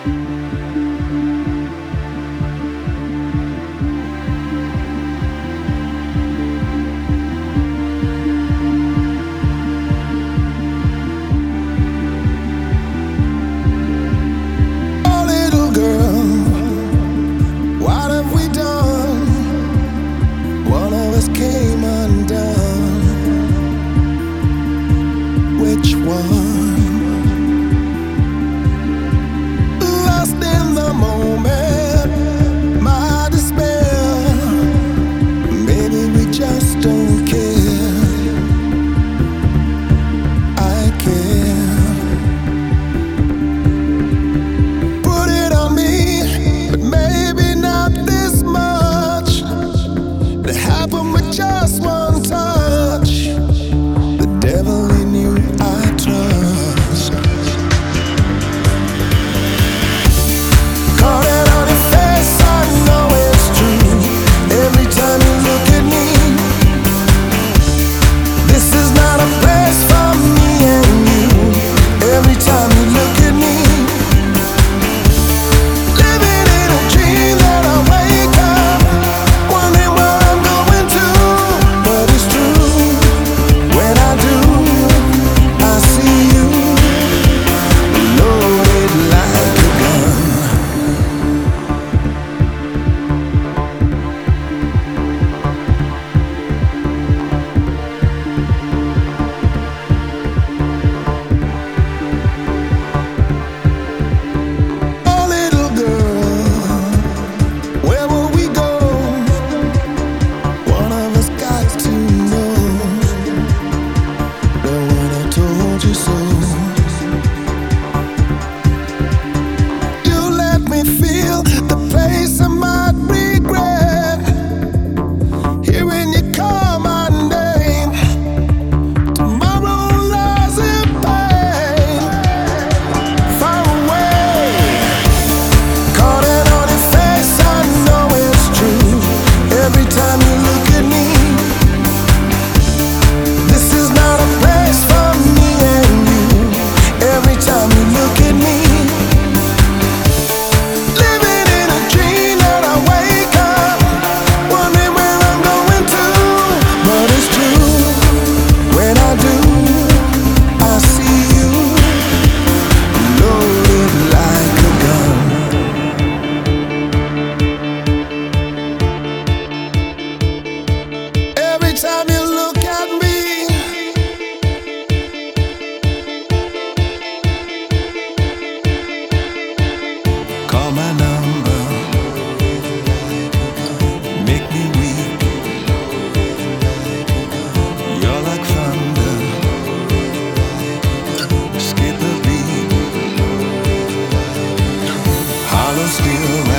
Which one? Lost in the moment, my despair. Maybe we just don't care. I care. Put it on me, but maybe not this much. It happened with just one touch. The devil in you I trust. Caught it on your face, I know it's true. Every time you look at me, this is not a place for me and you. Every time you look at me, living in a dream that I wake up, wondering where I'm going to. But it's true, when I do, I see you, loaded like a gun. Oh, little girl, where will we go? One of us got to know. The one I told you so. You let me feel the pace I might regret. Hearing you call my name, tomorrow lies in pain. Far away, caught it on your face, I know it's true. Every time you look at me, this is not a place for me and you. Every time you look at me, living in a dream that I wake up, wondering where I'm going to. But it's true, when I do, I see you, loaded like a gun. Every time you look at me, call my number, make me weak. You're like thunder, skip a beat, hollow still.